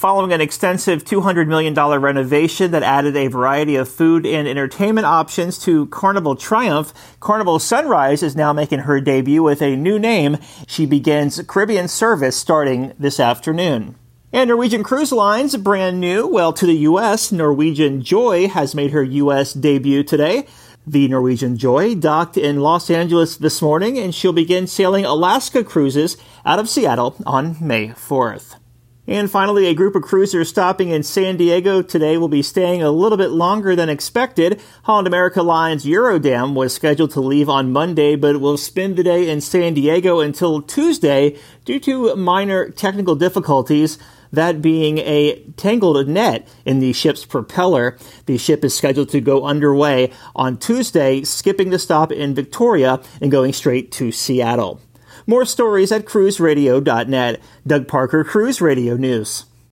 Following an extensive $200 million renovation that added a variety of food and entertainment options to Carnival Triumph, Carnival Sunrise is now making her debut with a new name. She begins Caribbean service starting this afternoon. And Norwegian Cruise Line's brand new, to the U.S., Norwegian Joy has made her U.S. debut today. The Norwegian Joy docked in Los Angeles this morning, and she'll begin sailing Alaska cruises out of Seattle on May 4th. And finally, a group of cruisers stopping in San Diego today will be staying a little bit longer than expected. Holland America Line's Eurodam was scheduled to leave on Monday, but will spend the day in San Diego until Tuesday due to minor technical difficulties, that being a tangled net in the ship's propeller. The ship is scheduled to go underway on Tuesday, skipping the stop in Victoria and going straight to Seattle. More stories at cruiseradio.net. Doug Parker, Cruise Radio News.